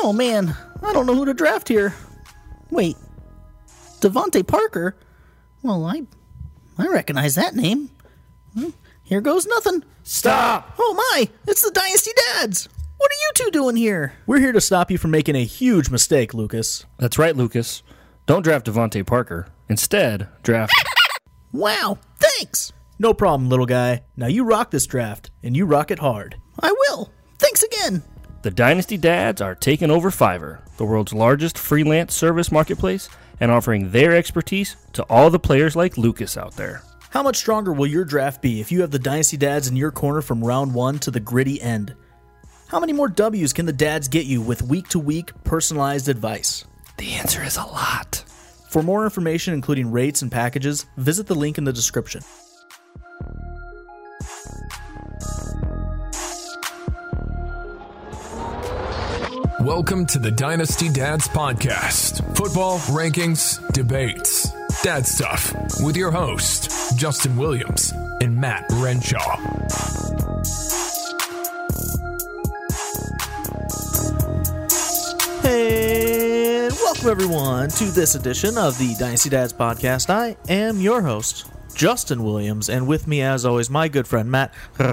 Oh, man. I don't know who to draft here. Wait. Devontae Parker? Well, I recognize that name. Well, here goes nothing. Stop! Oh, my. It's the Dynasty Dads. What are you two doing here? We're here to stop you from making a huge mistake, Lucas. That's right, Lucas. Don't draft Devontae Parker. Instead, draft... Wow. Thanks. No problem, little guy. Now you rock this draft, and you rock it hard. I will. Thanks again. The Dynasty Dads are taking over Fiverr, the world's largest freelance service marketplace, and offering their expertise to all the players like Lucas out there. How much stronger will your draft be if you have the Dynasty Dads in your corner from round 1 to the gritty end? How many more W's can the dads get you with week-to-week personalized advice? The answer is a lot. For more information, including rates and packages, visit the link in the description. Welcome to the Dynasty Dads Podcast. Football, rankings, debates, dad stuff with your host, Justin Williams and Matt Renshaw. And welcome everyone to this edition of the Dynasty Dads Podcast. I am your host, Justin Williams, and with me as always, my good friend, Matt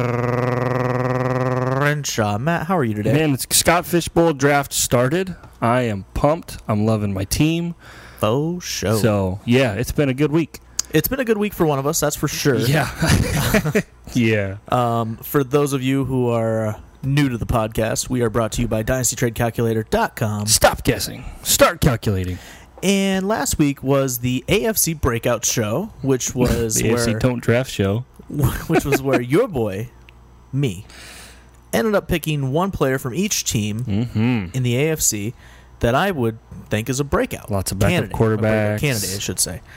Renshaw. Matt, how are you today? Man, the Scott Fishbowl draft started. I am pumped. I'm loving my team. Faux show. So, yeah, it's been a good week. It's been a good week for one of us, that's for sure. Yeah. Yeah. For those of you who are new to the podcast, we are brought to you by DynastyTradeCalculator.com. Stop guessing. Start calculating. And last week was the AFC Breakout Show, which was the AFC Don't Draft Show. Which was where your boy, me, ended up picking one player from each team in the AFC that I would think is a breakout. Lots of backup quarterbacks. Candidate, I should say.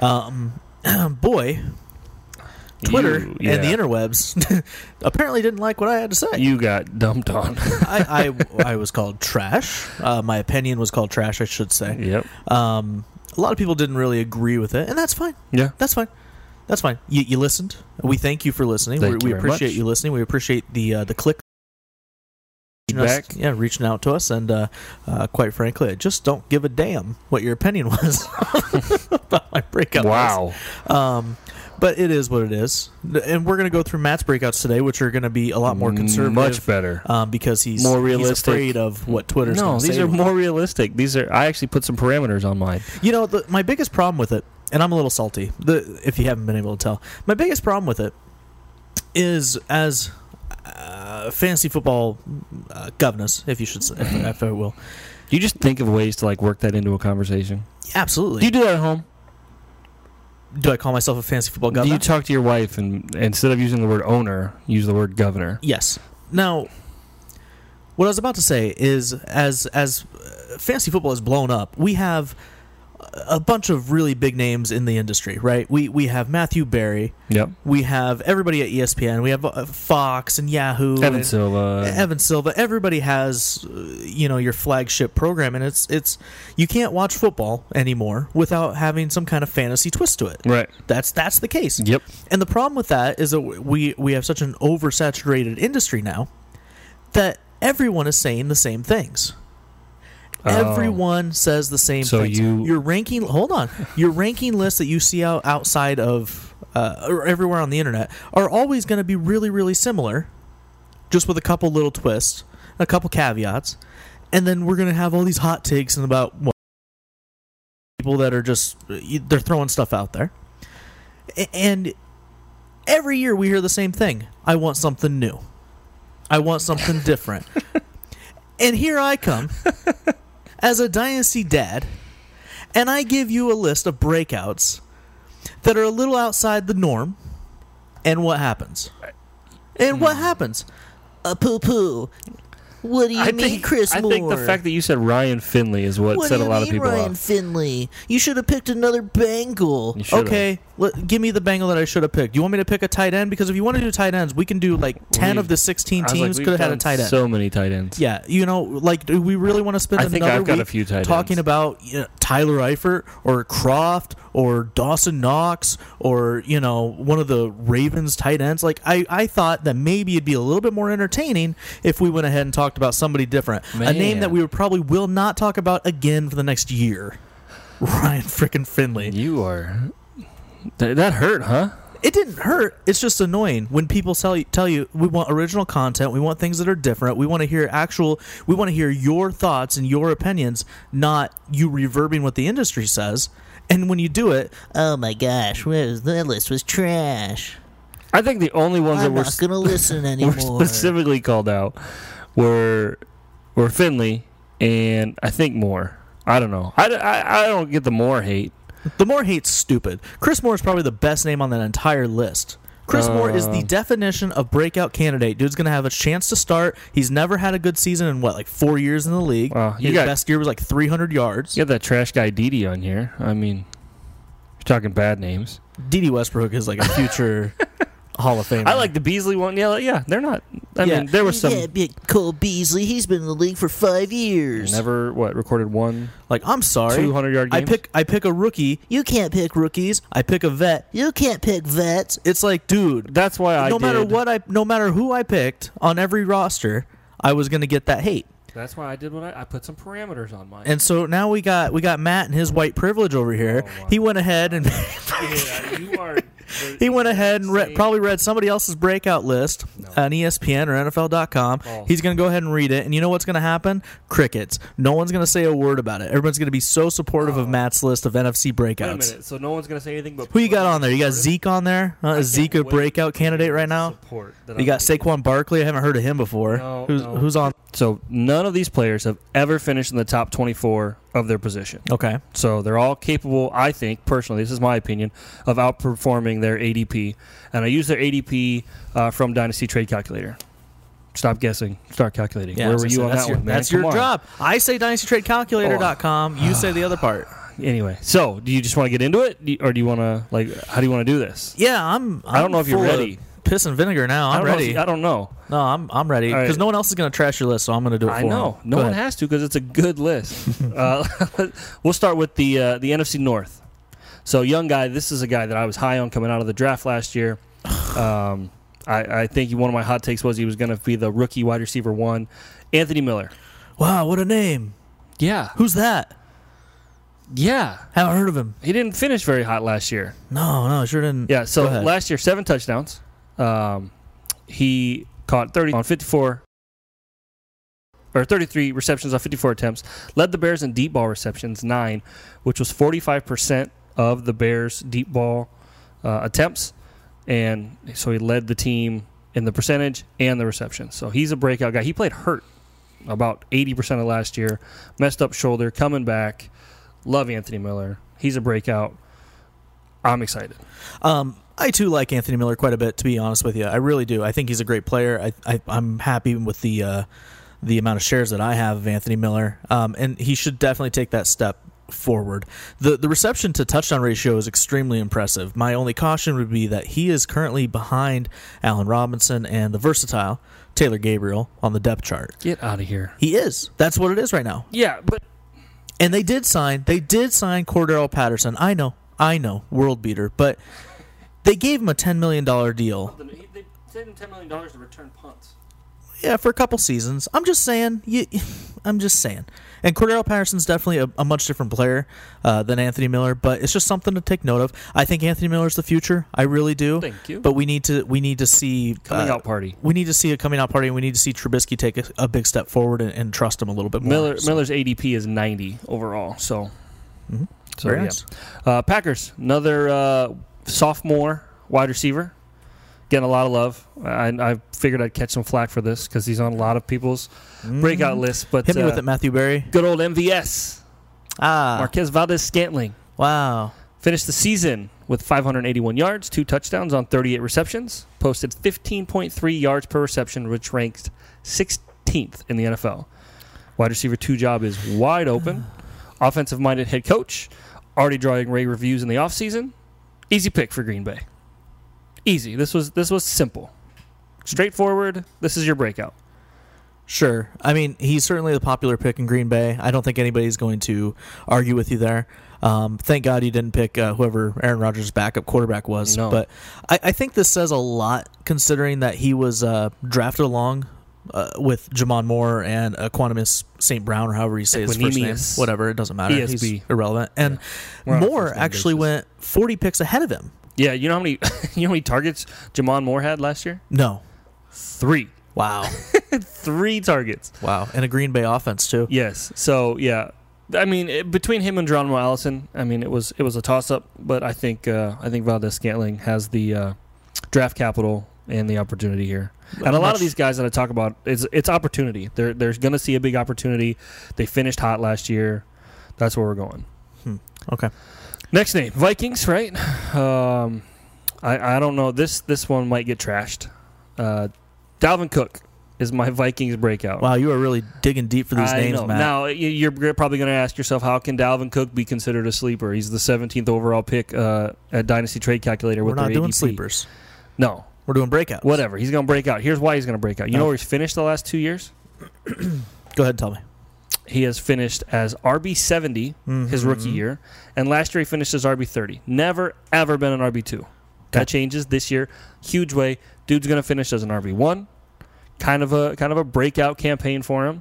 Boy, Twitter and the interwebs apparently didn't like what I had to say. You got dumped on. I was called trash. My opinion was called trash, I should say. Yep. A lot of people didn't really agree with it, and that's fine. Yeah. That's fine. That's fine. You listened. We thank you for listening. We appreciate you listening. We appreciate the click. Reaching out to us, and quite frankly, I just don't give a damn what your opinion was about my breakout. Wow. But it is what it is, and we're going to go through Matt's breakouts today, which are going to be a lot more conservative, much better, because he's more realistic. He's afraid of what Twitter's going to say. No, these are more realistic. I actually put some parameters on mine. You know, my biggest problem with it, and I'm a little salty, if you haven't been able to tell, my biggest problem with it is as fantasy football governors, if you should say, if I will. Do you just think of ways to work that into a conversation? Absolutely. Do you do that at home? Do I call myself a fantasy football governor? Do you talk to your wife and instead of using the word owner, use the word governor? Yes. Now, what I was about to say is, as fantasy football has blown up, we have a bunch of really big names in the industry, right? We have Matthew Berry. Yep. We have everybody at ESPN. We have Fox and Yahoo. Evan Silva. Everybody has, your flagship program, and it's you can't watch football anymore without having some kind of fantasy twist to it. Right. That's the case. Yep. And the problem with that is that we have such an oversaturated industry now that everyone is saying the same things. Everyone says the same things. Your ranking lists that you see outside of or everywhere on the internet are always going to be really, really similar, just with a couple little twists, a couple caveats, and then we're going to have all these hot takes and about people that are just they're throwing stuff out there, and every year we hear the same thing. I want something new. I want something different. And here I come as a Dynasty Dad, and I give you a list of breakouts that are a little outside the norm, and what happens? Poo-poo. What do you mean, Chris Moore? I think the fact that you said Ryan Finley is what set a lot of people off. Ryan Finley? You should have picked another Bengal. Okay, Give me the Bengal that I should have picked. Do you want me to pick a tight end? Because if you want to do tight ends, we can do like 10 of the 16 teams could have had a tight end. So many tight ends. Yeah, do we really want to spend another week talking about Tyler Eifert or Croft or Dawson Knox or one of the Ravens tight ends? Like I thought that maybe it'd be a little bit more entertaining if we went ahead and talked about somebody different, a name that we probably will not talk about again for the next year. Ryan frickin' Finley. You are. That hurt, huh? It didn't hurt. It's just annoying when people tell you we want original content, we want things that are different, we want to hear your thoughts and your opinions, not you reverbing what the industry says. And when you do it, oh my gosh, that list was trash. I think the only ones that were not going to listen anymore. Were specifically called out were Finley and I think Moore. I don't know. I don't get the Moore hate. The Moore hate's stupid. Chris Moore is probably the best name on that entire list. Chris Moore is the definition of breakout candidate. Dude's going to have a chance to start. He's never had a good season in, 4 years in the league. His best year was 300 yards. You got that trash guy Dede on here. I mean, you're talking bad names. Dede Westbrook is a future Hall of Famer. I like the Beasley one. Yeah, they're not. I mean, there was some. Yeah, Cole Beasley. He's been in the league for 5 years. Never recorded one. I'm sorry. 200-yard games. I pick a rookie. You can't pick rookies. I pick a vet. You can't pick vets. It's dude. That's why no matter who I picked on every roster, I was going to get that hate. That's why I did what I put some parameters on mine. And so now we got Matt and his white privilege over here. He went ahead and you are. He went ahead and probably read somebody else's breakout list on ESPN or NFL.com. Oh. He's going to go ahead and read it. And you know what's going to happen? Crickets. No one's going to say a word about it. Everyone's going to be so supportive of Matt's list of NFC breakouts. Wait a minute. So no one's going to say anything but... Who you got on there? You got Zeke on there? Is Zeke a breakout candidate right now? You got Saquon Barkley. I haven't heard of him before. Who's on? So none of these players have ever finished in the top 24 of their position. Okay. So they're all capable, I think, personally, this is my opinion, of outperforming their ADP. And I use their ADP from Dynasty Trade Calculator. Stop guessing. Start calculating. Yeah, where were you on that one, man? That's your job. I say DynastyTradeCalculator.com. You say the other part. Anyway, so do you just want to get into it? Or do you want to, how do you want to do this? Yeah, I don't know if you're ready. Piss and vinegar now. I'm ready. I don't know. No, I'm ready because no one else is going to trash your list, so I'm going to do it for them. I know. No one has to because it's a good list. We'll start with the NFC North. So, young guy, this is a guy that I was high on coming out of the draft last year. I think one of my hot takes was he was going to be the rookie wide receiver 1, Anthony Miller. Wow, what a name. Yeah. Who's that? Yeah. Haven't heard of him. He didn't finish very hot last year. No, sure didn't. Yeah, so last year, 7 touchdowns. He caught 30 on 54 or 33 receptions on 54 attempts. Led the Bears in deep ball receptions, 9, which was 45% of the Bears' deep ball attempts. And so he led the team in the percentage and the reception. So he's a breakout guy. He played hurt about 80% of last year. Messed up shoulder, coming back. Love Anthony Miller. He's a breakout. I'm excited. I, too, like Anthony Miller quite a bit, to be honest with you. I really do. I think he's a great player. I'm happy with the amount of shares that I have of Anthony Miller, and he should definitely take that step forward. The reception to touchdown ratio is extremely impressive. My only caution would be that he is currently behind Allen Robinson and the versatile Taylor Gabriel on the depth chart. Get out of here. He is. That's what it is right now. Yeah, but... And they did sign Cordarrelle Patterson. I know, world beater, but... They gave him a $10 million deal. They paid him $10 million to return punts. Yeah, for a couple seasons. I'm just saying. And Cordarrelle Patterson's definitely a much different player than Anthony Miller, but it's just something to take note of. I think Anthony Miller's the future. I really do. Thank you. But we need to see coming out party. We need to see a coming out party, and we need to see Trubisky take a big step forward and trust him a little bit more. Miller's ADP is 90 overall. So, Very nice. Packers, another sophomore wide receiver, getting a lot of love. I figured I'd catch some flack for this because he's on a lot of people's breakout lists. But hit me with it, Matthew Berry. Good old MVS. Marquez Valdez-Scantling. Wow. Finished the season with 581 yards, 2 touchdowns on 38 receptions. Posted 15.3 yards per reception, which ranked 16th in the NFL. Wide receiver 2 job is wide open. Offensive-minded head coach. Already drawing rave reviews in the offseason. Easy pick for Green Bay. Easy. This was simple. Straightforward. This is your breakout. Sure. I mean, he's certainly the popular pick in Green Bay. I don't think anybody's going to argue with you there. Thank God you didn't pick whoever Aaron Rodgers' backup quarterback was. No. But I think this says a lot considering that he was drafted along with Jamon Moore and Equanimeous St. Brown, or however you say his first name. Whatever, it doesn't matter. ESB. He's irrelevant. And Moore actually went 40 picks ahead of him. Yeah, you know how many targets Jamon Moore had last year? No. 3. Wow. 3 targets. Wow. And a Green Bay offense, too. Yes. So, yeah. I mean, between him and Geronimo Allison, I mean, it was a toss-up, but I think Valdez-Scantling has the draft capital and the opportunity here. And a lot of these guys that I talk about, it's opportunity. They're going to see a big opportunity. They finished hot last year. That's where we're going. Okay. Next name, Vikings, right? I don't know. This one might get trashed. Dalvin Cook is my Vikings breakout. Wow, you are really digging deep for these names, know. Matt. Now, you're probably going to ask yourself, how can Dalvin Cook be considered a sleeper? He's the 17th overall pick at Dynasty Trade Calculator with their ADP. We're not doing sleepers. No. We're doing breakouts. Whatever. He's going to break out. Here's why he's going to break out. You know where he's finished the last 2 years? Go ahead and tell me. He has finished as RB70 his rookie year, and last year he finished as RB30. Never, ever been an RB2. That changes this year. Huge way. Dude's going to finish as an RB1. Kind of a breakout campaign for him.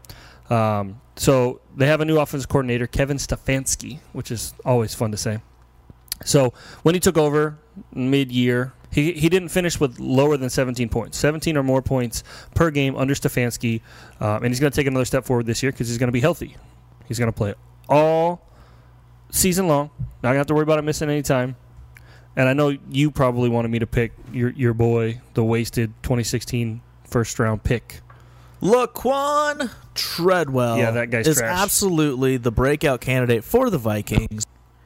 So they have a new offensive coordinator, Kevin Stefanski, which is always fun to say. So when he took over mid-year, he didn't finish with lower than 17 points. 17 or more points per game under Stefanski. And he's going to take another step forward this year because he's going to be healthy. He's going to play all season long. Not going to have to worry about him missing any time. And I know you probably wanted me to pick your boy, the wasted 2016 first-round pick. Laquan Treadwell. Yeah, that guy's is trash. Absolutely the breakout candidate for the Vikings.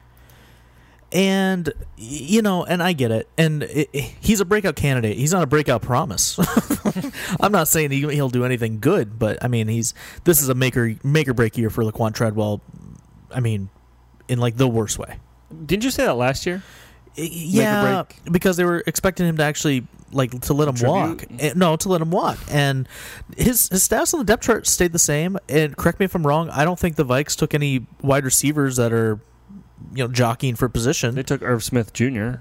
And, and I get it. And he's a breakout candidate. He's not a breakout promise. I'm not saying he'll do anything good, but, I mean, this is a make or break year for Laquan Treadwell, I mean, in, like, the worst way. Didn't you say that last year? Yeah, because they were expecting him to actually, like, to let him walk. No, to let him walk. And his stats on the depth chart stayed the same. And correct me if I'm wrong, I don't think the Vikes took any wide receivers that are, jockeying for position. They took Irv Smith Jr.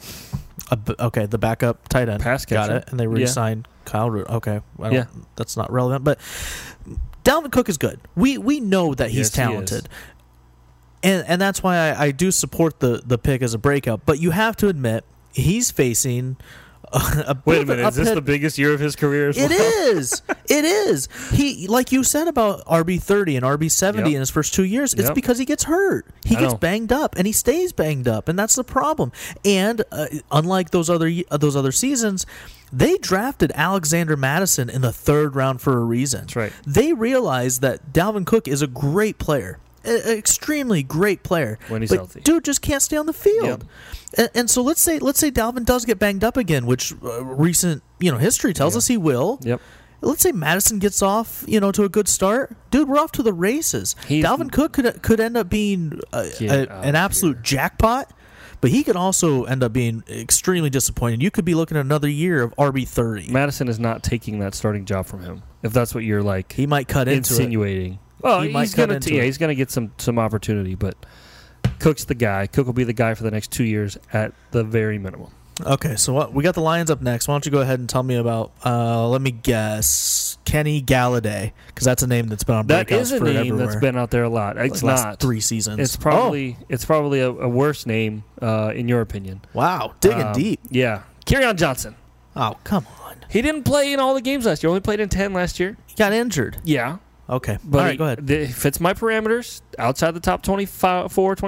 Okay, the backup tight end. Pass catcher. Got it. And they re-signed Kyle. Okay, that's not relevant. But Dalvin Cook is good. We know that he's talented. And that's why I do support the pick as a breakout. But you have to admit, he's facing Wait a minute, is this the biggest year of his career as well? It is. It is. He, like you said about RB30 and RB70 in his first 2 years, it's because he gets hurt. He gets banged up, and he stays banged up, and that's the problem. And unlike those other seasons, they drafted Alexander Mattison in the 3rd round for a reason. That's right. They realized that Dalvin Cook is a great player. An extremely great player when he's healthy. Dude just can't stay on the field. And so let's say Dalvin does get banged up again, which recent history tells us he will. Yep. Let's say Madison gets off to a good start. Dude, we're off to the races. Dalvin Cook could end up being an absolute jackpot, but he could also end up being extremely disappointing. You could be looking at another year of RB30. Madison is not taking that starting job from him. If that's what you're like, he might cut insinuating. Well, he's going to get some opportunity, but Cook's the guy. Cook will be the guy for the next 2 years at the very minimum. Okay, so we got the Lions up next. Why don't you go ahead and tell me about, let me guess, Kenny Galladay, because that's a name that's been on breakouts for everywhere. That is a name that's been out there a lot. It's like not. Last 3 seasons. It's probably a worse name, in your opinion. Wow, digging deep. Yeah. Kerryon Johnson. Oh, come on. He didn't play in all the games last year. Only played in 10 last year. He got injured. Yeah. Okay. But all right, go ahead. It fits my parameters. Outside the top 25,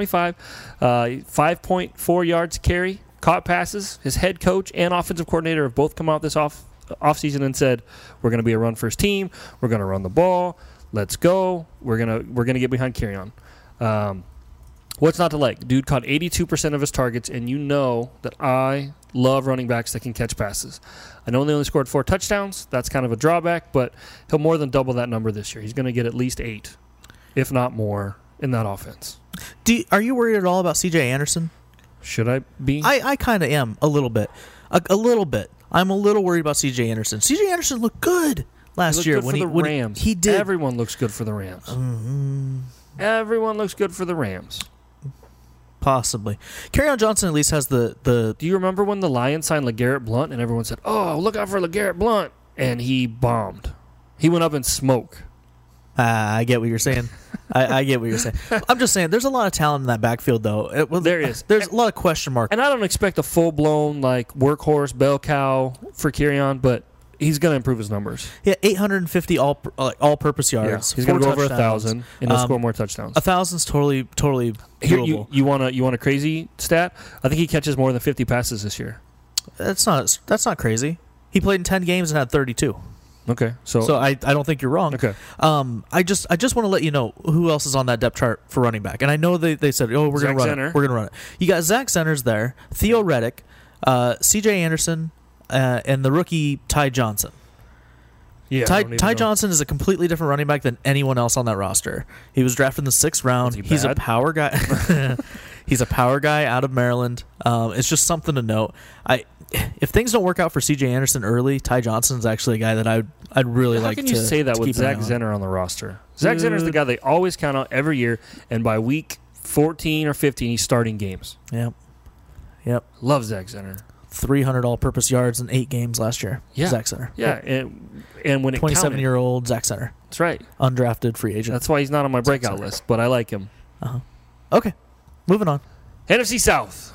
5.4 yards carry, caught passes. His head coach and offensive coordinator have both come out this offseason and said, we're going to be a run-first team. We're going to run the ball. Let's go. We're gonna get behind Kerryon. What's not to like? Dude caught 82% of his targets, and you know that I love running backs that can catch passes. I know they only scored 4 touchdowns. That's kind of a drawback, but he'll more than double that number this year. He's going to get at least 8, if not more, in that offense. Are you worried at all about C.J. Anderson? Should I be? I kind of am a little bit. A little bit. I'm a little worried about C.J. Anderson. C.J. Anderson looked good last year when the Rams. He did. Everyone looks good for the Rams. Everyone looks good for the Rams. Possibly. Kerryon Johnson at least has the. Do you remember when the Lions signed LeGarrette Blount and everyone said, "Oh, look out for LeGarrette Blount," and he bombed. He went up in smoke. I get what you're saying. I get what you're saying. I'm just saying, there's a lot of talent in that backfield, though. There is. There's a lot of question marks. And I don't expect a full-blown like workhorse bell cow for Kerryon, but he's going to improve his numbers. Yeah, 850 all-purpose yards. Yeah, he's going to go over 1,000, and he'll score more touchdowns. 1,000's totally doable. You want a crazy stat? I think he catches more than 50 passes this year. That's not crazy. He played in 10 games and had 32. Okay, so I don't think you're wrong. Okay, I just want to let you know who else is on that depth chart for running back, and I know they said, oh, we're going to run it. You got Zach Zenner's there, Theo Reddick, C.J. Anderson, and the rookie Ty Johnson. Yeah, Ty Johnson is a completely different running back than anyone else on that roster. He was drafted in the 6th round. He's a power guy. He's a power guy out of Maryland. It's just something to note. If things don't work out for C.J. Anderson early, Ty Johnson's actually a guy that I'd really like to. How can you say that with Zach Zenner on the roster? Zach Zenner's the guy they always count on every year, and by week 14 or 15, he's starting games. Yep. Love Zach Zenner. 300 all-purpose yards in 8 games last year. Yeah. Zach Zenner. Yeah, and when it 27-year-old Zach Zenner. That's right. Undrafted free agent. That's why he's not on my breakout list, but I like him. Okay, moving on. NFC South.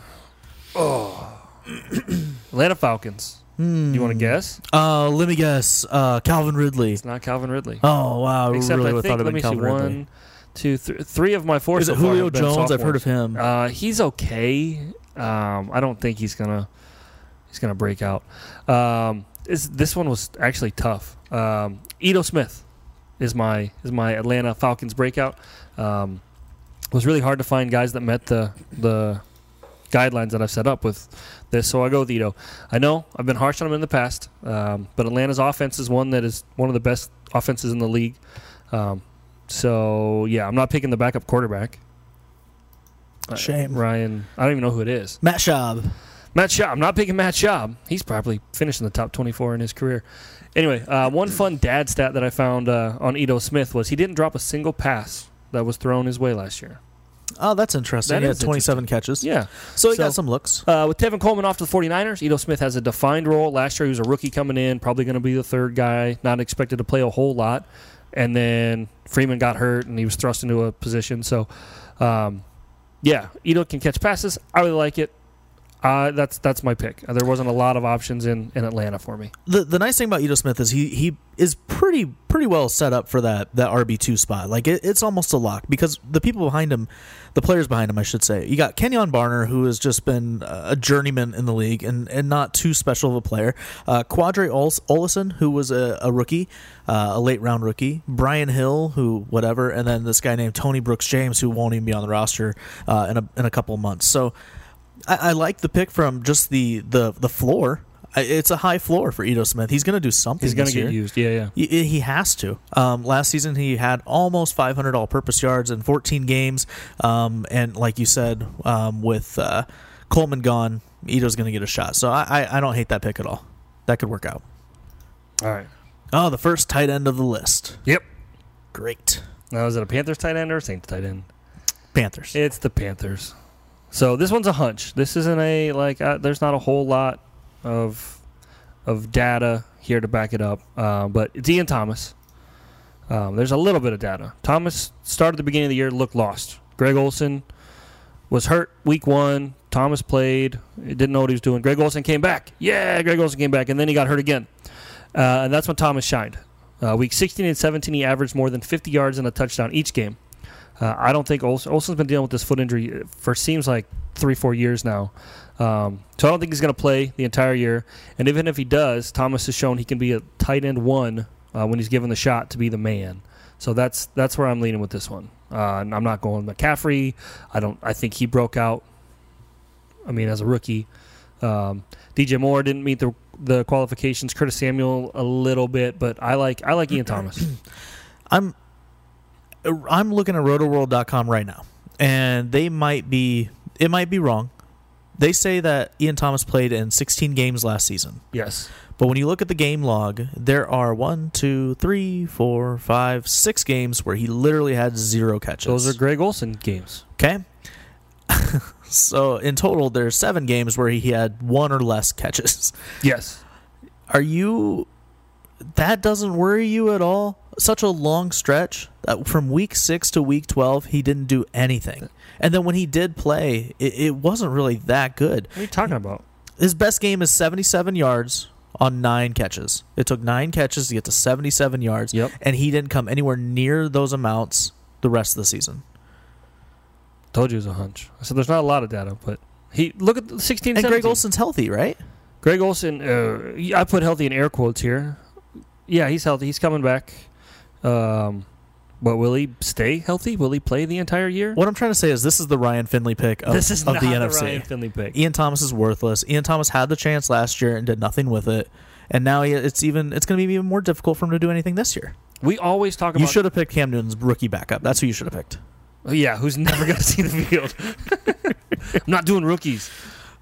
Oh. Atlanta Falcons. Do you want to guess? Let me guess. Calvin Ridley. It's not Calvin Ridley. Oh, wow. Except really I think, thought it let me Calvin see, Ridley. 1, 2, 3 of my 4 Is so it far Julio have been Jones? sophomores. I've heard of him. He's okay. I don't think he's gonna break out. This one was actually tough. Ito Smith is my Atlanta Falcons breakout. It was really hard to find guys that met the guidelines that I've set up with this, so I go with Ito. I know I've been harsh on him in the past, but Atlanta's offense is one of the best offenses in the league. So yeah, I'm not picking the backup quarterback. Shame. Ryan, I don't even know who it is. Matt Schaub. I'm not picking Matt Schaub. He's probably finished in the top 24 in his career. Anyway, one fun dad stat that I found on Ito Smith was he didn't drop a single pass that was thrown his way last year. Oh, that's interesting. He had 27 catches. Yeah. So he got some looks. With Tevin Coleman off to the 49ers, Ito Smith has a defined role. Last year he was a rookie coming in, probably going to be the third guy, not expected to play a whole lot. And then Freeman got hurt, and he was thrust into a position. So, yeah, Ito can catch passes. I really like it. That's my pick. There wasn't a lot of options in Atlanta for me. The nice thing about Ito Smith is he is pretty well set up for that RB2 spot. Like it's almost a lock because the people behind him, the players behind him, I should say. You got Kenyon Barner, who has just been a journeyman in the league and not too special of a player. Quadre Olison, who was a rookie, a late round rookie. Brian Hill, who whatever, and then this guy named Tony Brooks James, who won't even be on the roster in a couple of months. So. I like the pick from just the floor. It's a high floor for Ito Smith. He's going to do something. He's going to get used. Yeah. He has to. Last season he had almost 500 all-purpose yards in 14 games, and like you said, with Coleman gone, Ito's going to get a shot. So I don't hate that pick at all. That could work out. All right. Oh, the first tight end of the list. Yep. Great. Now is it a Panthers tight end or a Saints tight end? Panthers. It's the Panthers. So this one's a hunch. This isn't there's not a whole lot of data here to back it up, but it's Ian Thomas. There's a little bit of data. Thomas started at the beginning of the year, looked lost. Greg Olsen was hurt week 1. Thomas played. He didn't know what he was doing. Greg Olsen came back. Yeah, Greg Olsen came back, and then he got hurt again. And that's when Thomas shined. Week 16 and 17, he averaged more than 50 yards and a touchdown each game. I don't think Olsen's been dealing with this foot injury for seems like 3-4 years now. So I don't think he's going to play the entire year. And even if he does, Thomas has shown he can be a tight end 1 when he's given the shot to be the man. So that's where I'm leaning with this one. I'm not going McCaffrey. I think he broke out. I mean, as a rookie, DJ Moore didn't meet the qualifications. Curtis Samuel a little bit, but I like Ian Thomas. I'm looking at rotoworld.com right now, and it might be wrong, They say that Ian Thomas played in 16 games last season. Yes. But when you look at the game log, there are 6 games where he literally had 0 catches. Those are Greg Olsen games. Okay. So in total, there's 7 games where he had 1 or less catches. Yes. That doesn't worry you at all? Such a long stretch that from week 6 to week 12, he didn't do anything. And then when he did play, it wasn't really that good. What are you talking about? His best game is 77 yards on 9 catches. It took 9 catches to get to 77 yards. Yep. And he didn't come anywhere near those amounts the rest of the season. Told you it was a hunch. I said there's not a lot of data, but look at the 16, and 17. Greg Olsen's healthy, right? Greg Olsen, I put healthy in air quotes here. Yeah, he's healthy. He's coming back. But will he stay healthy? Will he play the entire year? What I'm trying to say is this is the Ryan Finley pick of, this is of not the NFC. Ryan Finley pick. Ian Thomas is worthless. Ian Thomas had the chance last year and did nothing with it. And now it's going to be even more difficult for him to do anything this year. We always talk about... You should have picked Cam Newton's rookie backup. That's who you should have picked. Yeah, who's never going to see the field. I'm not doing rookies.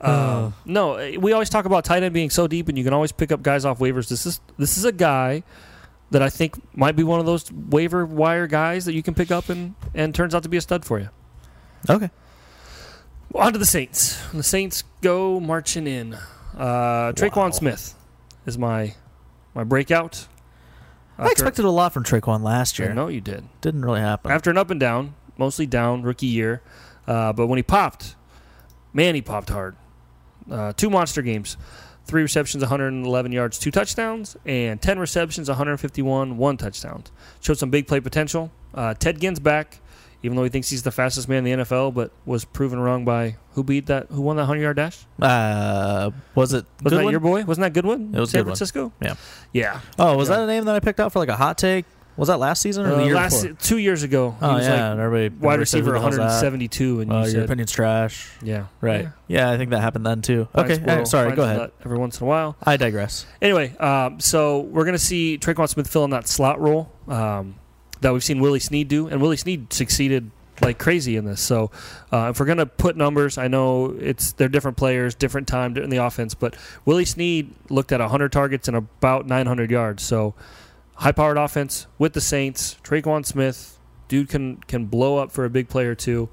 No, we always talk about tight end being so deep, and you can always pick up guys off waivers. This is a guy that I think might be one of those waiver wire guys that you can pick up and turns out to be a stud for you. Okay. Well, on to the Saints. The Saints go marching in. Traquan Smith is my breakout. I expected a lot from Traquan last year. No, you did. Didn't really happen. After an up and down, mostly down, rookie year. But when he popped, man, he popped hard. 2 monster games. 3 receptions, 111 yards, 2 touchdowns, and 10 receptions, 151, 1 touchdown. Showed some big play potential. Ted Ginn's back, even though he thinks he's the fastest man in the NFL, but was proven wrong by who won that 100-yard dash? Wasn't that your boy? Wasn't that Goodwin? It was San Goodwin. Francisco? Yeah. Yeah. Oh, was that a name that I picked out for like a hot take? Was that last season or the year before? 2 years ago. Oh, he was yeah. like everybody wide receiver said, 172. And you your said, opinion's trash. Yeah. Right. Yeah, I think that happened then too. Fine Okay. squirrel, Sorry, fine go ahead. slut every once in a while. I digress. Anyway, so we're going to see Traquan Smith fill in that slot role that we've seen Willie Snead do. And Willie Snead succeeded like crazy in this. So if we're going to put numbers, I know they're different players, different time in the offense, but Willie Snead looked at 100 targets and about 900 yards. So high-powered offense with the Saints. Traquan Smith, dude can blow up for a big player too.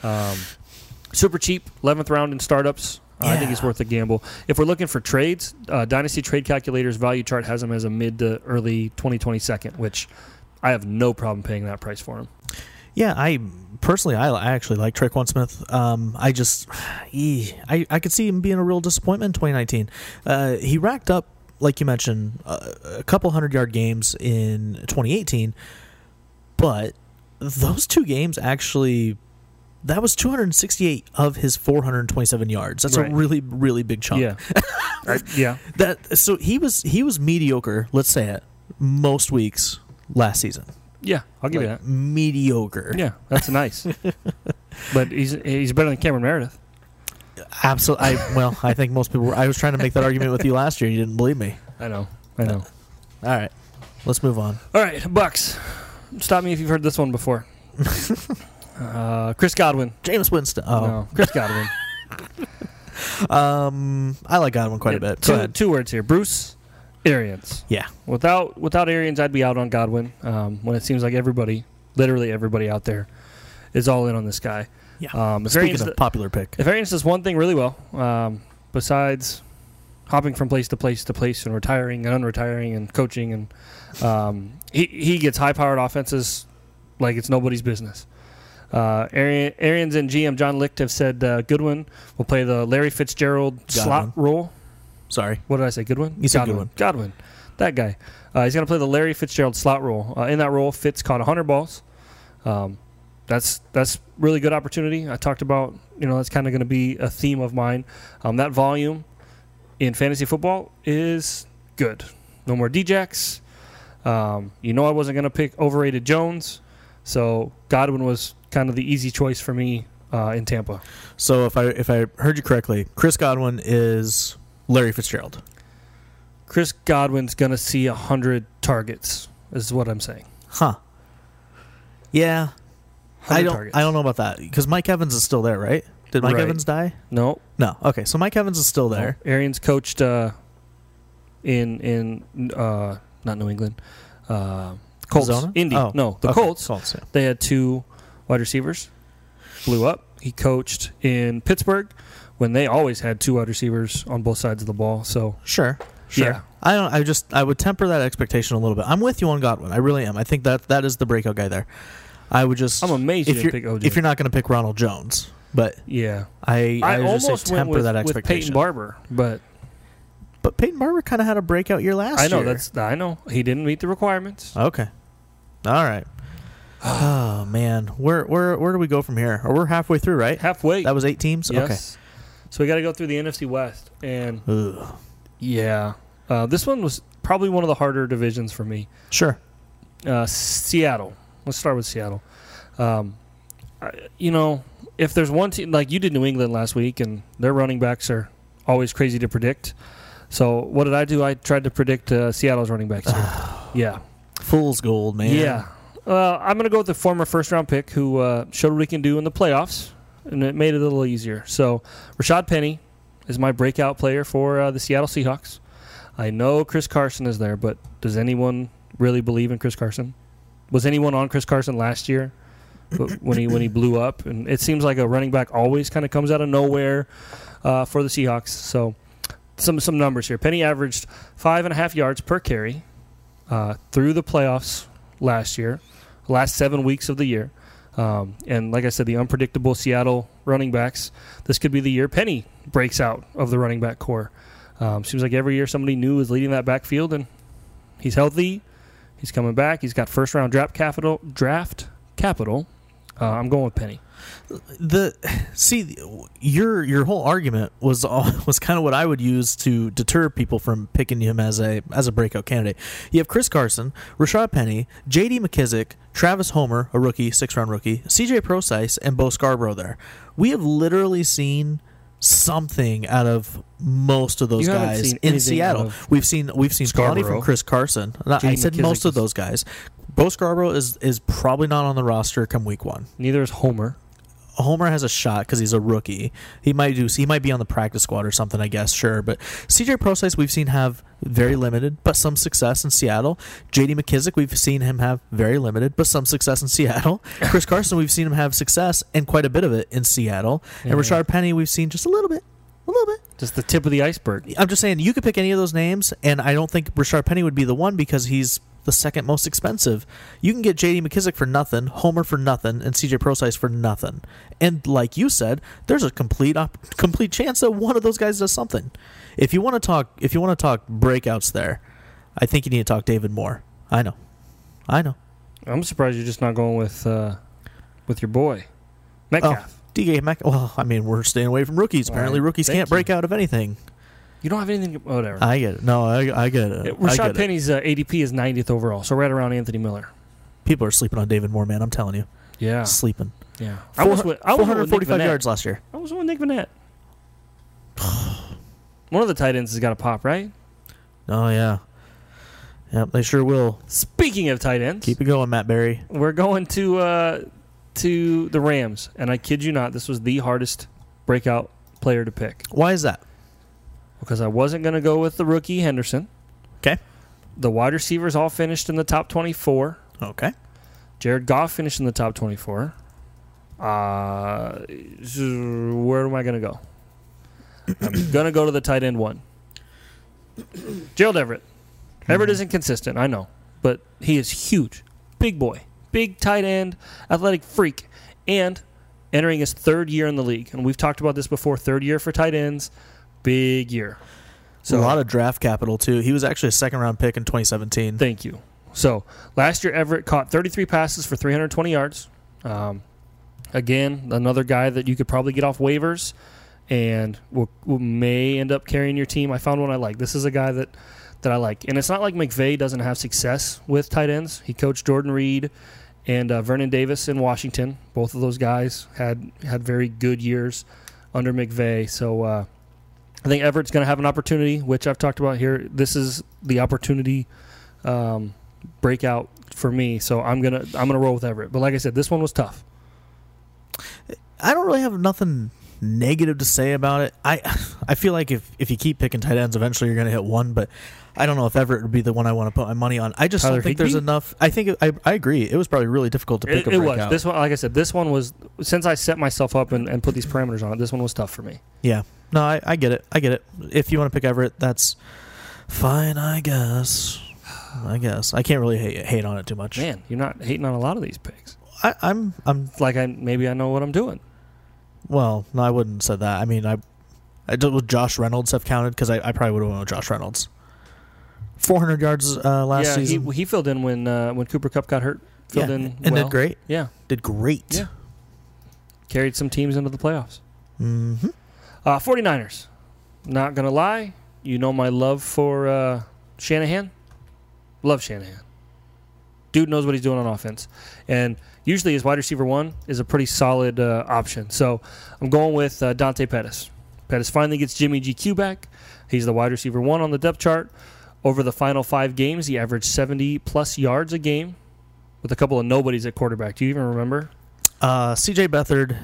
Super cheap, 11th round in startups. I think he's worth a gamble. If we're looking for trades, Dynasty Trade Calculator's value chart has him as a mid to early 2022nd, which I have no problem paying that price for him. Yeah, I actually like Traquan Smith. I could see him being a real disappointment in 2019. He racked up, like you mentioned, a couple 100-yard games in 2018, but those 2 games actually, that was 268 of his 427 yards. That's right. a really, really big chunk. Yeah, yeah. So he was mediocre. Let's say it most weeks last season. Yeah, I'll give you that. Mediocre. Yeah, that's nice. But he's better than Cameron Meredith. Absolutely. I think most people I was trying to make that argument with you last year. You didn't believe me. I know. All right. Let's move on. All right, Bucks. Stop me if you've heard this one before. Chris Godwin. Jameis Winston. Oh. No, Chris Godwin. I like Godwin quite a bit. Go ahead. 2 words here. Bruce Arians. Yeah. Without Arians, I'd be out on Godwin. When it seems like literally everybody out there, is all in on this guy. Yeah. Speaking of popular pick. If Arians does one thing really well, besides hopping from place to place to place and retiring and unretiring and coaching, and he gets high-powered offenses like it's nobody's business. Arians and GM John Licht have said Goodwin will play the Larry Fitzgerald slot role. Sorry. What did I say? Goodwin? You said Goodwin. Godwin. That guy. He's going to play the Larry Fitzgerald slot role. In that role, Fitz caught 100 balls. That's really good opportunity. I talked about, that's kind of going to be a theme of mine. That volume in fantasy football is good. No more D-Jacks. I wasn't going to pick overrated Jones. So Godwin was kind of the easy choice for me in Tampa. So if I heard you correctly, Chris Godwin is Larry Fitzgerald. Chris Godwin's going to see 100 targets, is what I'm saying. Huh. Yeah. I don't targets. know about that because Mike Evans is still there, right? Did Mike Right. Evans die? No. No. Okay, so Mike Evans is still there. Arians coached in not New England. Colts. Arizona? Indy. Oh, No, the okay, Colts. Colts, yeah. They had 2 wide receivers. Blew up. He coached in Pittsburgh when they always had 2 wide receivers on both sides of the ball. So Sure. Yeah. I would temper that expectation a little bit. I'm with you on Godwin. I really am. I think that is the breakout guy there. I would just. I'm amazed you didn't pick OJ. If you're not going to pick Ronald Jones, but yeah, I almost just say went temper with, that with expectation. Peyton Barber, but Peyton Barber kind of had a breakout year last year. I know he didn't meet the requirements. Okay. All right. Oh man, where do we go from here? Or we're halfway through, right? Halfway. That was 8 teams. Yes. Okay. So we got to go through the NFC West, and Ugh. yeah, this one was probably one of the harder divisions for me. Sure. Seattle. Let's start with Seattle. If there's one team, like you did New England last week, and their running backs are always crazy to predict. So what did I do? I tried to predict Seattle's running backs here. Yeah. Fool's gold, man. Yeah. I'm going to go with the former first-round pick who showed what he can do in the playoffs, and it made it a little easier. So Rashad Penny is my breakout player for the Seattle Seahawks. I know Chris Carson is there, but does anyone really believe in Chris Carson? Was anyone on Chris Carson last year when he blew up? And it seems like a running back always kind of comes out of nowhere for the Seahawks. So some numbers here. Penny averaged 5.5 yards per carry through the playoffs last year, last 7 weeks of the year. And like I said, the unpredictable Seattle running backs, this could be the year Penny breaks out of the running back core. Seems like every year somebody new is leading that backfield, and he's healthy. He's coming back. He's got first-round draft capital. I'm going with Penny. Your whole argument was kind of what I would use to deter people from picking him as a breakout candidate. You have Chris Carson, Rashad Penny, J.D. McKissick, Travis Homer, a rookie, 6th-round rookie, C.J. Prosise, and Bo Scarborough there. We have literally seen something out of most of those guys in Seattle. We've seen plenty from Chris Carson. I said most of those guys. Bo Scarborough is probably not on the roster come week 1. Neither is Homer. Homer has a shot because he's a rookie. He might be on the practice squad or something, I guess, sure. But CJ Prosise we've seen have very limited, but some success in Seattle. J.D. McKissick, we've seen him have very limited, but some success in Seattle. Chris Carson, we've seen him have success and quite a bit of it in Seattle. Yeah. And Rashad Penny, we've seen just a little bit. Just the tip of the iceberg. I'm just saying, you could pick any of those names, and I don't think Rashad Penny would be the one because he's the second most expensive. You can get J.D. McKissick for nothing, Homer for nothing, and C.J. Prosise for nothing. And like you said, there's a complete chance that one of those guys does something. If you want to talk breakouts there, I think you need to talk David Moore. I know. I'm surprised you're just not going with your boy Metcalf. DK Metcalf. Well, I mean, we're staying away from rookies. Apparently, rookies can't break out of anything. You don't have anything. Whatever. I get it. No, I get it. Rashad Penny's ADP is 90th overall, so right around Anthony Miller. People are sleeping on David Moore, man. I'm telling you. Yeah. Sleeping. Yeah. 445 yards last year. I was with Nick Vannett. One of the tight ends has got to pop, right? Oh, yeah. Yep, they sure will. Speaking of tight ends. Keep it going, Matt Berry. We're going to the Rams, and I kid you not, this was the hardest breakout player to pick. Why is that? Because I wasn't going to go with the rookie Henderson. Okay. The wide receivers all finished in the top 24. Okay. Jared Goff finished in the top 24. Where am I going to go? I'm going to go to the tight end one. Gerald Everett. Everett isn't consistent, I know. But he is huge. Big boy. Big tight end. Athletic freak. And entering his 3rd year in the league. And we've talked about this before. 3rd year for tight ends. Big year. So a lot of draft capital, too. He was actually a 2nd-round pick in 2017. Thank you. So last year, Everett caught 33 passes for 320 yards. Again, another guy that you could probably get off waivers and may end up carrying your team. I found one I like. This is a guy that I like. And it's not like McVay doesn't have success with tight ends. He coached Jordan Reed and Vernon Davis in Washington. Both of those guys had very good years under McVay. So I think Everett's going to have an opportunity, which I've talked about here. This is the opportunity breakout for me. So I'm gonna roll with Everett. But like I said, this one was tough. I don't really have nothing negative to say about it. I feel like if you keep picking tight ends, eventually you're going to hit one, but I don't know if Everett would be the one I want to put my money on. I just don't think there's enough. I think I agree. It was probably really difficult to pick a breakout. It was. This one, like I said, this one was, since I set myself up and put these parameters on it, this one was tough for me. Yeah. No, I get it. I get it. If you want to pick Everett, that's fine, I guess. I can't really hate on it too much. Man, you're not hating on a lot of these picks. I'm like maybe I know what I'm doing. Well, no, I wouldn't have said that. I mean, I did with Josh Reynolds have counted because I probably would have went with Josh Reynolds. 400 yards last season. He filled in when Cooper Kupp got hurt. Filled in and well. did great. Yeah, did great. Yeah, carried some teams into the playoffs. Mm-hmm. 49ers. Not gonna lie, you know my love for Shanahan. Love Shanahan. Dude knows what he's doing on offense, and usually his wide receiver one is a pretty solid option. So I'm going with Dante Pettis. Pettis finally gets Jimmy GQ back. He's the wide receiver one on the depth chart. Over the final 5 games, he averaged 70-plus yards a game with a couple of nobodies at quarterback. Do you even remember? C.J. Beathard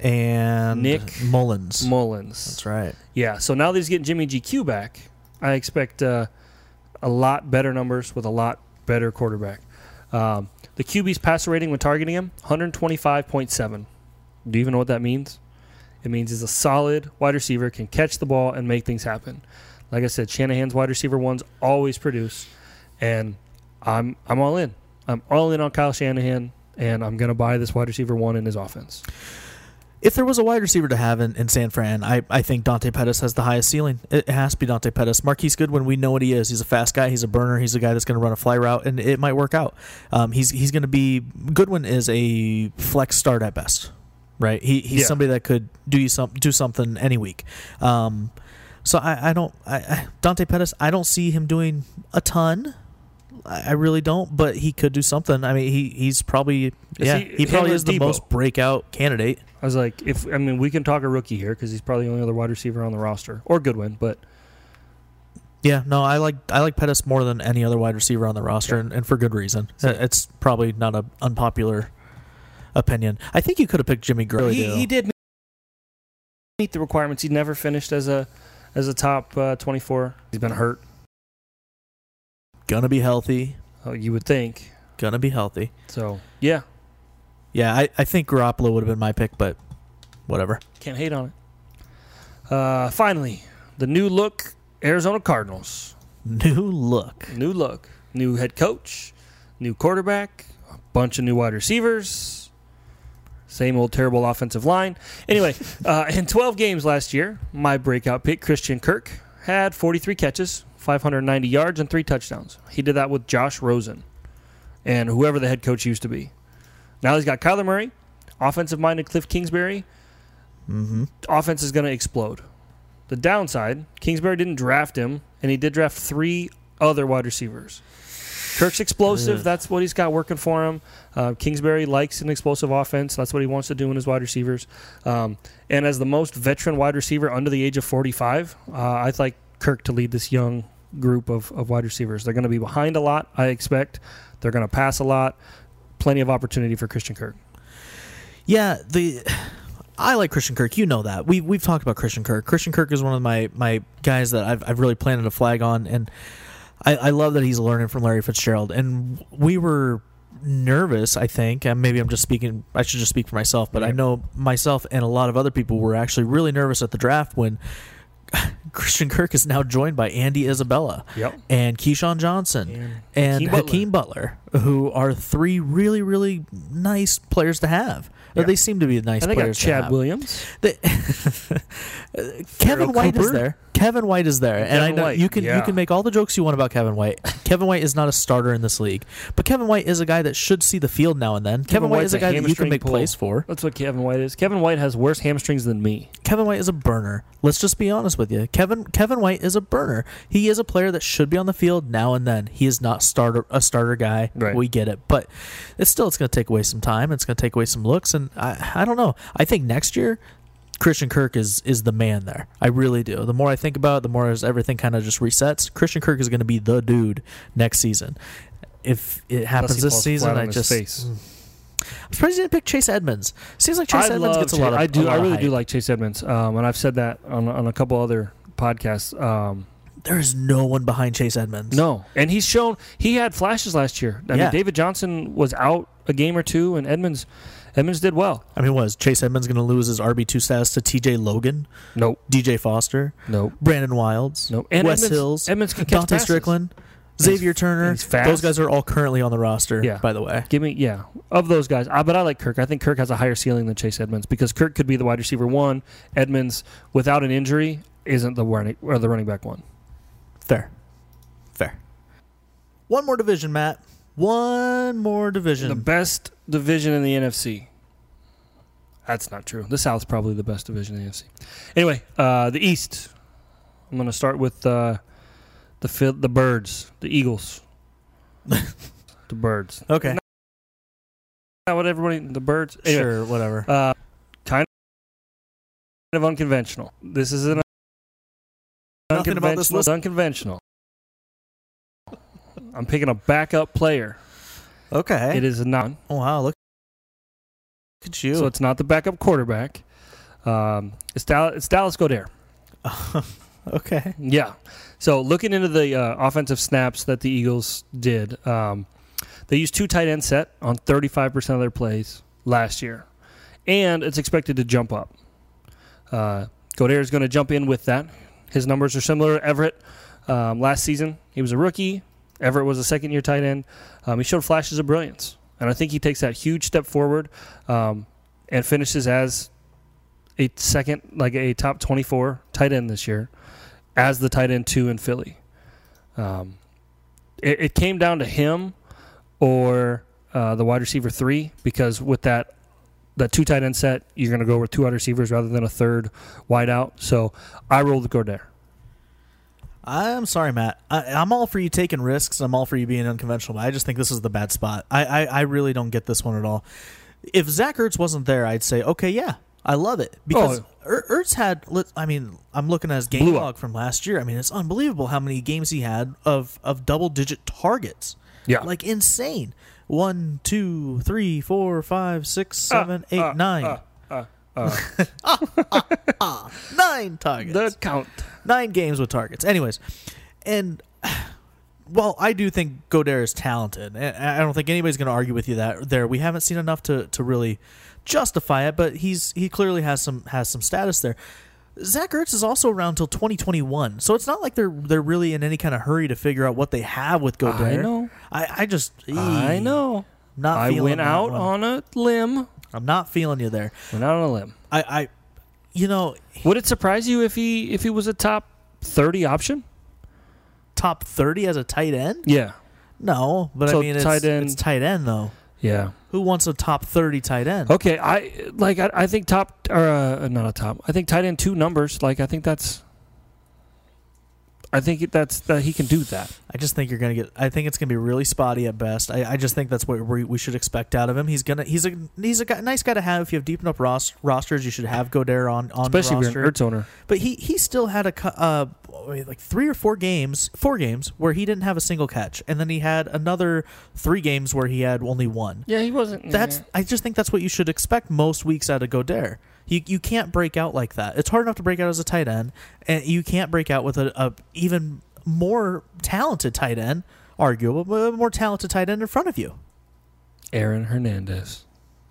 and Nick Mullins. That's right. Yeah, so now that he's getting Jimmy GQ back, I expect a lot better numbers with a lot better quarterback. The QB's passer rating when targeting him, 125.7. Do you even know what that means? It means he's a solid wide receiver, can catch the ball and make things happen. Like I said, Shanahan's wide receiver ones always produce, and I'm all in. I'm all in on Kyle Shanahan, and I'm going to buy this wide receiver one in his offense. If there was a wide receiver to have in San Fran, I think Dante Pettis has the highest ceiling. It has to be Dante Pettis. Marquise Goodwin, we know what he is. He's a fast guy. He's a burner. He's a guy that's going to run a fly route, and it might work out. He's going to be – Goodwin is a flex start at best, right? He's somebody that could do something any week. So Dante Pettis, I don't see him doing a ton. I really don't, but he could do something. I mean, he's probably he probably is the most breakout candidate. I was like, we can talk a rookie here because he's probably the only other wide receiver on the roster, or Goodwin, but yeah, no, I like Pettis more than any other wide receiver on the roster, and for good reason. It's probably not an unpopular opinion. I think you could have picked Jimmy Graham. He did meet the requirements. He never finished as a top 24. He's been hurt. Gonna be healthy. Oh, you would think. Gonna be healthy. So, yeah. Yeah, I think Garoppolo would have been my pick, but whatever. Can't hate on it. Finally, the new look Arizona Cardinals. New look. New head coach, new quarterback, a bunch of new wide receivers, same old terrible offensive line. Anyway, in 12 games last year, my breakout pick, Christian Kirk, had 43 catches, 590 yards, and 3 touchdowns. He did that with Josh Rosen and whoever the head coach used to be. Now he's got Kyler Murray, offensive-minded Cliff Kingsbury. Mm-hmm. Offense is going to explode. The downside, Kingsbury didn't draft him, and he did draft 3 other wide receivers. Kirk's explosive. That's what he's got working for him. Kingsbury likes an explosive offense. That's what he wants to do in his wide receivers. And as the most veteran wide receiver under the age of 45, I'd like Kirk to lead this young group of wide receivers. They're going to be behind a lot, I expect. They're going to pass a lot. Plenty of opportunity for Christian Kirk. Yeah, I like Christian Kirk. You know that. We've talked about Christian Kirk. Christian Kirk is one of my guys that I've really planted a flag on, and I love that he's learning from Larry Fitzgerald. And we were nervous, I think, and maybe I should just speak for myself, but I know myself and a lot of other people were actually really nervous at the draft when Christian Kirk is now joined by Andy Isabella and Keyshawn Johnson and Hakeem Butler, who are 3 really, really nice players to have. Yeah. They seem to be nice players to have. Chad Williams. Kevin White is there. Kevin White is there. And I know you can make all the jokes you want about Kevin White. Kevin White is not a starter in this league. But Kevin White is a guy that should see the field now and then. Kevin White is a guy that you can make plays for. That's what Kevin White is. Kevin White has worse hamstrings than me. Kevin White is a burner. Let's just be honest with you. Kevin White is a burner. He is a player that should be on the field now and then. He is not a starter guy. Right. We get it. But it's going to take away some time. It's going to take away some looks. And I don't know. I think next year, Christian Kirk is the man there. I really do. The more I think about it, the more as everything kind of just resets. Christian Kirk is going to be the dude next season. If it happens this season, I'm surprised you didn't pick Chase Edmonds. Seems like Chase Edmonds gets a lot of I really do like Chase Edmonds, and I've said that on a couple other podcasts. There is no one behind Chase Edmonds. No, and he had flashes last year. I mean, David Johnson was out a game or two, and Edmonds did well. I mean, was Chase Edmonds going to lose his RB2 status to TJ Logan? Nope. DJ Foster? Nope. Brandon Wilds? Nope. And Wes Hills? Edmonds can catch Dante passes. Strickland? Xavier Turner? He's fast. Those guys are all currently on the roster, by the way. Of those guys. But I like Kirk. I think Kirk has a higher ceiling than Chase Edmonds because Kirk could be the wide receiver 1. Edmonds, without an injury, isn't the running back 1. Fair. One more division, Matt. One more division. The best division in the NFC. That's not true. The South's probably the best division in the NFC. Anyway, the East. I'm going to start with the Birds, the Eagles. The Birds. Okay. Not what everybody, the Birds. Anyway, sure, whatever. Kind of unconventional. This is an Nothing about this list. Unconventional. I'm picking a backup player. Okay. It is not. Oh, wow. Look at you. So it's not the backup quarterback. It's Dallas Goedert. Okay. Yeah. So looking into the offensive snaps that the Eagles did, they used 2 tight end set on 35% of their plays last year. And it's expected to jump up. Goedert is going to jump in with that. His numbers are similar to Everett. Last season, he was a rookie. Everett was a second-year tight end. He showed flashes of brilliance. And I think he takes that huge step forward and finishes as a top 24 tight end this year, as the tight end 2 in Philly. It came down to him or the wide receiver 3, because with that 2 tight end set, you're going to go with 2 wide receivers rather than a third wide out. So I rolled with Goedert. I'm sorry, Matt. I'm all for you taking risks. I'm all for you being unconventional, but I just think this is the bad spot. I really don't get this one at all. If Zach Ertz wasn't there, I'd say, okay, yeah, I love it. Because Ertz had, I'm looking at his game log from last year. I mean, it's unbelievable how many games he had of double-digit targets. Yeah. Like, insane. 1, 2, 3, 4, 5, 6, 7, 8, 9. 9 targets. The count. 9 games with targets. Anyways, and well, I do think Goedert is talented. And I don't think anybody's going to argue with you there. We haven't seen enough to really justify it, but he clearly has some status there. Zach Ertz is also around till 2021, so it's not like they're really in any kind of hurry to figure out what they have with Goedert. I know. I know. I went out on a limb. I'm not feeling you there. Went out on a limb. Would it surprise you if he was a top 30 option? Top 30 as a tight end? Yeah. No, but so I mean it's tight end though. Yeah. Who wants a top 30 tight end? Okay, I think top or not a top. I think tight end 2 numbers. Like I think that's he can do that. I just think I think it's gonna be really spotty at best. I just think that's what we should expect out of him. He's a nice guy to have. If you have deep enough rosters, you should have Goedert on especially the roster. If you're an Ertz owner. But he still had like 3 or 4 games where he didn't have a single catch, and then he had another 3 games where he had only 1. Yeah, he wasn't. I just think that's what you should expect most weeks out of Goedert. You can't break out like that. It's hard enough to break out as a tight end, and you can't break out with a even more talented tight end, arguable, but a more talented tight end in front of you. Aaron Hernandez.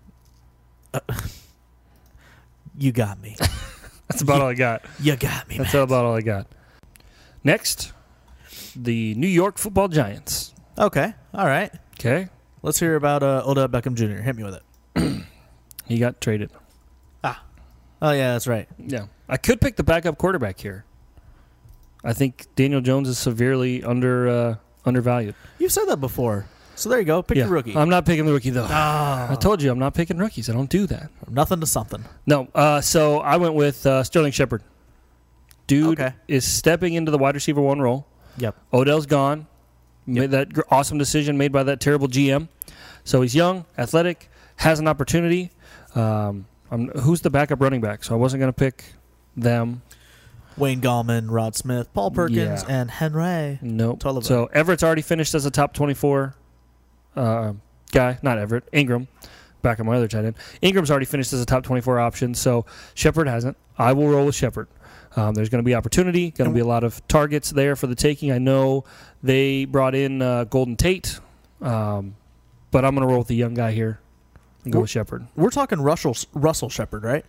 You got me. That's about all I got. You got me, That's man. about all I got. Next, the New York Football Giants. Okay. All right. Okay. Let's hear about Odell Beckham Jr. Hit me with it. He got traded. Oh, yeah, that's right. Yeah. I could pick the backup quarterback here. I think Daniel Jones is severely undervalued. You've said that before. So there you go. Pick your rookie. I'm not picking the rookie, though. Oh. I told you I'm not picking rookies. I don't do that. Nothing to something. No. So I went with Sterling Shepard. Dude is stepping into the wide receiver 1 role. Yep. Odell's gone. Made that awesome decision made by that terrible GM. So he's young, athletic, has an opportunity. Who's the backup running back? So I wasn't going to pick them. Wayne Gallman, Rod Smith, Paul Perkins, and Henry. Nope. Tullivan. So Everett's already finished as a top 24 guy. Not Everett. Ingram. back on my other tight end. Ingram's already finished as a top 24 option, so Shepard hasn't. I will roll with Shepard. There's going to be opportunity, going to be a lot of targets there for the taking. I know they brought in Golden Tate, but I'm going to roll with the young guy here and go with Shepard. We're talking Russell Shepard, right?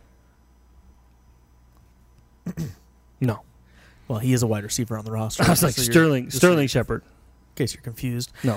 No. Well, he is a wide receiver on the roster. I was like Sterling Shepard. In case you're confused. No.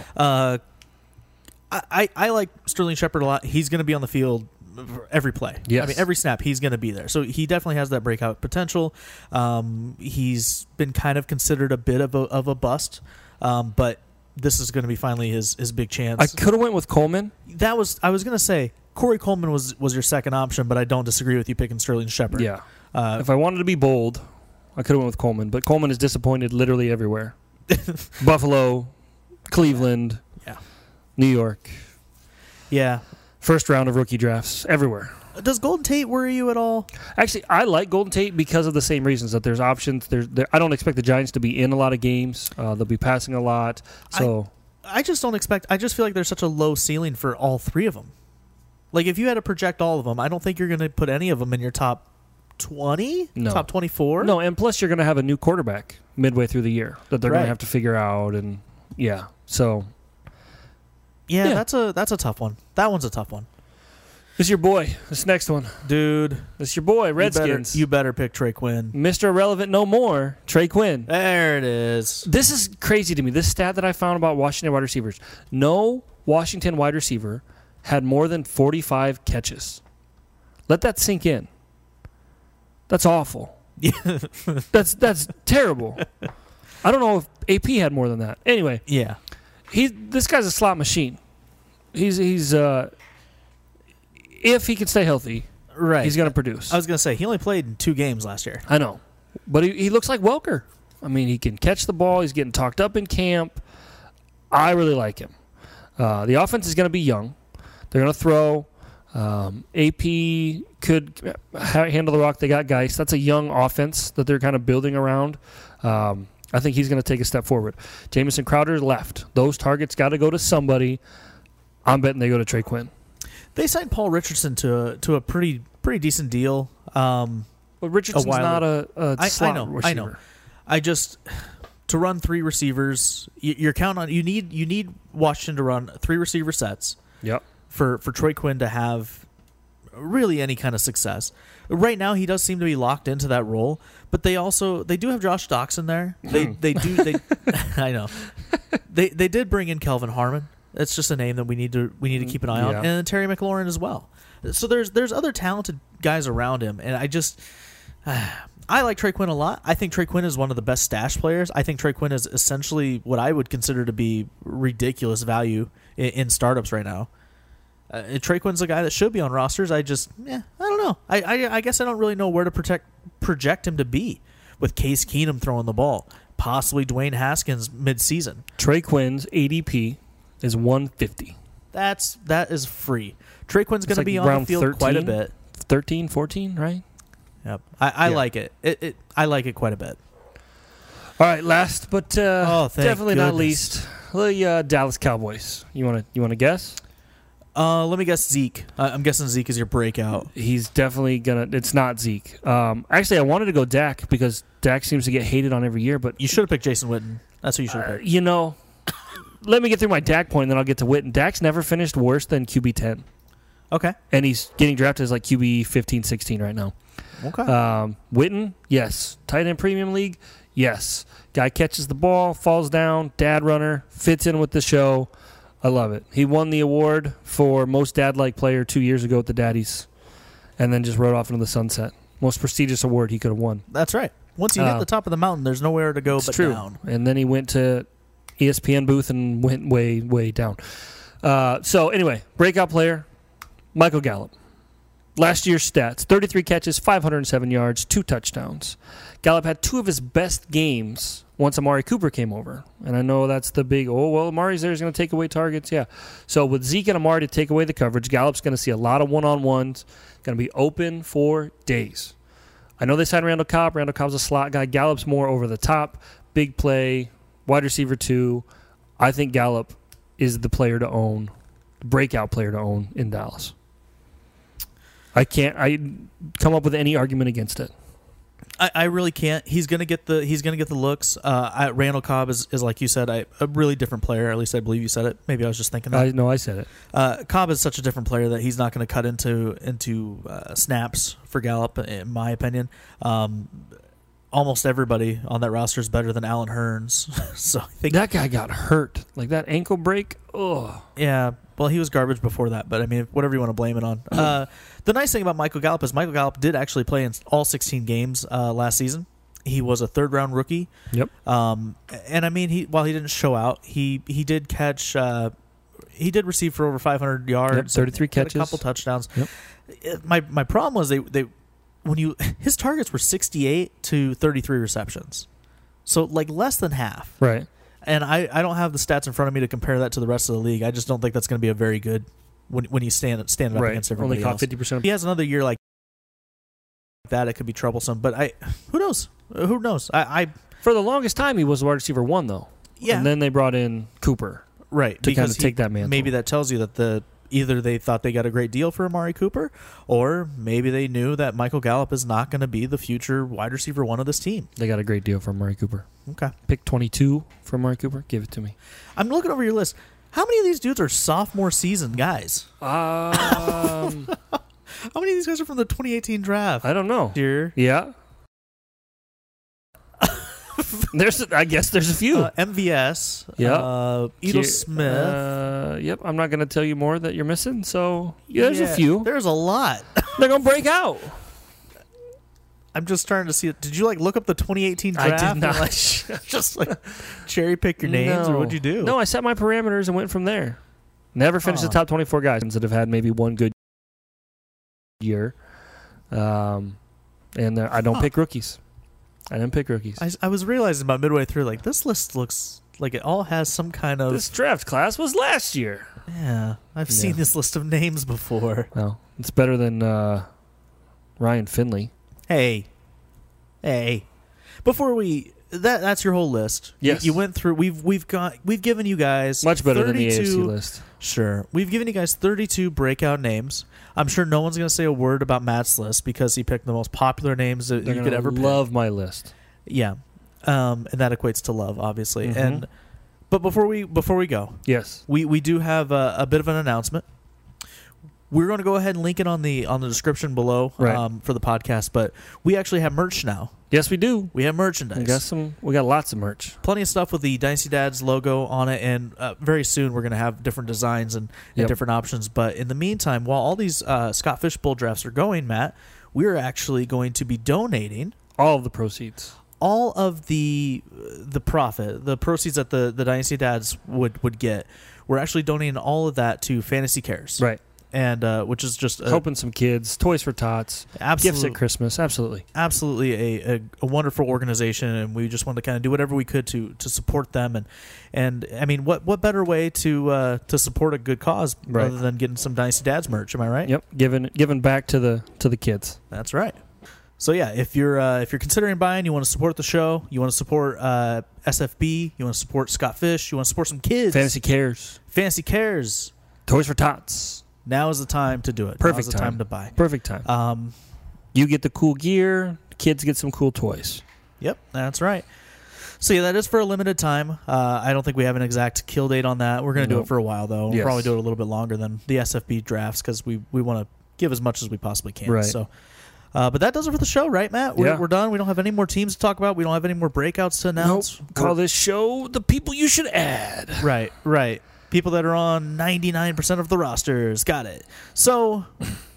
I like Sterling Shepard a lot. He's going to be on the field every play. Yes. I mean, every snap he's going to be there. So he definitely has that breakout potential. He's been kind of considered a bit of a bust, but this is going to be finally his big chance. I could have went with Coleman. I was going to say Corey Coleman was your second option, but I don't disagree with you picking Sterling Shepard. Yeah. If I wanted to be bold, I could have went with Coleman, but Coleman is disappointed literally everywhere. Buffalo, Cleveland, New York. Yeah. First round of rookie drafts, everywhere. Does Golden Tate worry you at all? Actually, I like Golden Tate because of the same reasons, that there's options. I don't expect the Giants to be in a lot of games. They'll be passing a lot. So I just don't expect – I just feel like there's such a low ceiling for all three of them. Like, if you had to project all of them, I don't think you're going to put any of them in your top 20? No. Top 24? No, and plus you're going to have a new quarterback midway through the year that they're going to have to figure out. And, so – Yeah, that's a tough one. That one's a tough one. This is your boy. This next one. Dude. This is your boy, Redskins. You better pick Trey Quinn. Mr. Irrelevant no more, Trey Quinn. There it is. This is crazy to me. This stat that I found about Washington wide receivers. No Washington wide receiver had more than 45 catches. Let that sink in. That's awful. That's terrible. I don't know if AP had more than that. Anyway. Yeah. This guy's a slot machine. He's if he can stay healthy, right, he's going to produce. I was going to say he only played in 2 games last year. I know, but he looks like Welker. I mean, he can catch the ball. He's getting talked up in camp. I really like him. The offense is going to be young. They're going to throw. AP could handle the rock. They got Geist. That's a young offense that they're kind of building around. I think he's going to take a step forward. Jamison Crowder left. Those targets got to go to somebody. I'm betting they go to Trey Quinn. They signed Paul Richardson to a pretty decent deal. But Richardson's not a slot receiver. I know. I just to run 3 receivers. You're counting on you need Washington to run 3 receiver sets. Yep. For Trey Quinn to have really any kind of success. Right now, he does seem to be locked into that role, but they do have Josh Doxson there. I know. They did bring in Kelvin Harmon. That's just a name that we need to keep an eye on, and then Terry McLaurin as well. So there's other talented guys around him, and I like Trey Quinn a lot. I think Trey Quinn is one of the best stash players. I think Trey Quinn is essentially what I would consider to be ridiculous value in startups right now. Trey Quinn's a guy that should be on rosters. I don't know. I guess I don't really know where to project him to be with Case Keenum throwing the ball, possibly Dwayne Haskins mid-season. Trey Quinn's ADP is 150. That is free. Trey Quinn's going to be on the field 13, quite a bit. 13, 14, right? Yep. I like it. I like it quite a bit. All right, last but definitely not least, the Dallas Cowboys. You want to guess? Let me guess Zeke. I'm guessing Zeke is your breakout. He's definitely gonna. It's not Zeke. Actually, I wanted to go Dak because Dak seems to get hated on every year. But you should have picked Jason Witten. That's who you should have picked. Let me get through my Dak point, and then I'll get to Witten. Dak's never finished worse than QB 10. Okay. And he's getting drafted as like QB 15, 16 right now. Okay. Witten, yes. Tight end premium league, yes. Guy catches the ball, falls down, dad runner, fits in with the show. I love it. He won the award for most dad-like player 2 years ago at the Daddies, and then just rode off into the sunset. Most prestigious award he could have won. That's right. Once you hit the top of the mountain, there's nowhere to go but down. And then he went to ESPN booth and went way, way down. So anyway, breakout player, Michael Gallup. Last year's stats, 33 catches, 507 yards, 2 touchdowns. Gallup had 2 of his best games once Amari Cooper came over. And I know that's the big, Amari's there, he's going to take away targets. Yeah. So with Zeke and Amari to take away the coverage, Gallup's going to see a lot of one-on-ones, going to be open for days. I know they signed Randall Cobb. Randall Cobb's a slot guy. Gallup's more over the top, big play, wide receiver 2. I think Gallup is the player to own, breakout player to own in Dallas. I come up with any argument against it. I really can't. He's gonna get the looks. Randall Cobb is like you said, a really different player. At least I believe you said it. Maybe I was just thinking that. No, I said it. Cobb is such a different player that he's not going to cut into snaps for Gallup, in my opinion. Almost everybody on that roster is better than Allen Hurns. So I think that guy got hurt, like that ankle break. Oh, yeah. Well, he was garbage before that, but I mean, whatever you want to blame it on. The nice thing about Michael Gallup is Michael Gallup did actually play in all 16 games last season. He was a third-round rookie. Yep. And I mean, while he didn't show out, he did catch. He did receive for over 500 yards. Yep, 33 catches, a couple touchdowns. Yep. My problem was his targets were 68 to 33 receptions, so like less than half. Right. And I don't have the stats in front of me to compare that to the rest of the league. I just don't think that's going to be a very good when you stand up against everybody else. Only caught 50%. He has another year like that, it could be troublesome. But who knows? Who knows? I for the longest time he was wide receiver 1 though. Yeah. And then they brought in Cooper. Right. To kind of take that mantle. Maybe that tells you that either they thought they got a great deal for Amari Cooper, or maybe they knew that Michael Gallup is not going to be the future wide receiver 1 of this team. They got a great deal for Amari Cooper. Okay. Pick 22 for Amari Cooper. Give it to me. I'm looking over your list. How many of these dudes are sophomore season guys? How many of these guys are from the 2018 draft? I don't know. Here. Yeah. I guess there's a few. MVS. Yeah. Edel Smith. Yep. I'm not going to tell you more that you're missing. So there's a few. There's a lot. They're going to break out. I'm just trying to see it. Did you look up the 2018 draft? I did not. Just cherry pick your names, or what'd you do? No, I set my parameters and went from there. Never finished the top 24 guys that have had maybe one good year. And I don't pick rookies. I didn't pick rookies. I was realizing about midway through, this list looks like it all has some kind of... This draft class was last year. Yeah, I've seen this list of names before. Well, it's better than Ryan Finley. Hey. Before that's your whole list. Yes. You went through. We've given you guys much better 32, than the AFC list. Sure, we've given you guys 32 breakout names. I'm sure no one's going to say a word about Matt's list because he picked the most popular names that you could ever pick. Love my list. Yeah, and that equates to love, obviously. Mm-hmm. But before we go, yes, we do have a bit of an announcement. We're going to go ahead and link it on the description below for the podcast. But we actually have merch now. Yes, we do. We have merchandise. We got lots of merch. Plenty of stuff with the Dynasty Dads logo on it, and very soon we're going to have different designs and different options. But in the meantime, while all these Scott Fish Bowl drafts are going, Matt, we're actually going to be donating all of the proceeds. All of the profit, the proceeds that the Dynasty Dads would get. We're actually donating all of that to Fantasy Cares. Right. And which is just helping some kids, Toys for Tots, gifts at Christmas. Absolutely a wonderful organization, and we just wanted to kind of do whatever we could to support them. And I mean, what better way to support a good cause other than getting some Dynasty Dads merch? Am I right? Yep, giving back to the kids. That's right. So yeah, if you're considering buying, you want to support the show, you want to support SFB, you want to support Scott Fish, you want to support some kids. Fantasy Cares, Toys for Tots. Now is the time to do it. Perfect time to buy. Perfect time. You get the cool gear. Kids get some cool toys. Yep, that's right. So yeah, that is for a limited time. I don't think we have an exact kill date on that. We're going to do it for a while, though. We'll probably do it a little bit longer than the SFB drafts because we want to give as much as we possibly can. Right. So, but that does it for the show, right, Matt? We're done. We don't have any more teams to talk about. We don't have any more breakouts to announce. Nope. Call this show The People You Should Add. Right. People that are on 99% of the rosters. Got it. So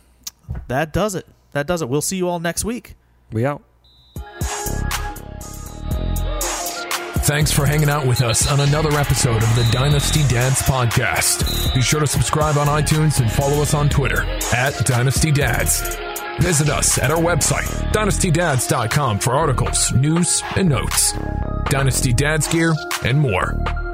that does it. We'll see you all next week. We out. Thanks for hanging out with us on another episode of the Dynasty Dads Podcast. Be sure to subscribe on iTunes and follow us on Twitter @DynastyDads. Visit us at our website, dynastydads.com, for articles, news, and notes, Dynasty Dads gear, and more.